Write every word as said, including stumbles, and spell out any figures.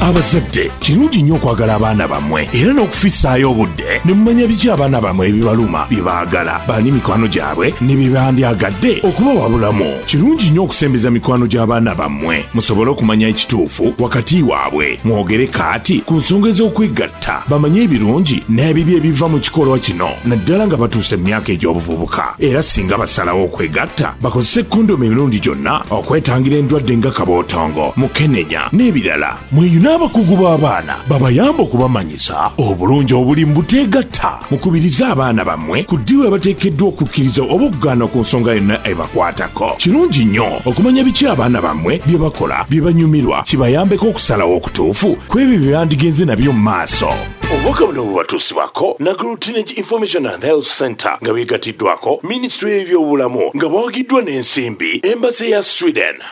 abazadde kirungi nnyo okwagala abaana bammwe era n'okufissaayo obudde ne mumanya biki abaana bammwe ebibaluma bye baagala bani mikwano gyabwe ne bye bandyagadde okubawabulamu. Kirungi nnyo okusembeza mikwano gy'abaana bammwe musobole okumanya ekituufu wakati waabwe, mwogere kaati ku nsonga ez'okwegatta, bamanye ebirungi n'ebibi ebiva mu kikolwa kino naddala nga batuuse mu myaka egy'obuvubuka. Era singa basalawo okwegatta bakozese kondomu emirundi gyonna okwetangira endwadde nga kabootongo, mukenenya n'ebirala. Mweyuna abakugu b'abaana babayamba okubamanyisa obulungi obuli mu buteegatta. Mukubirize abaana bammwe ku ddiwa abateekeddwa okukkiriza oba okugaana ku nsonga yonna ebakwatako. Kirungi nnyo okumanya biki abaana bammwe bye bakola bye banyumirwa kibayambeko okusalawo okutuufu ku ebyo bye bandigenze nabyo mu maaso. Obubaka buno bubatuusibwako Nakuru Teenage Information and Health Center nga beegatiddwako Ministry y'ebyobulamu nga bawagiddwa n'ensimbi Embassy ya Sweden.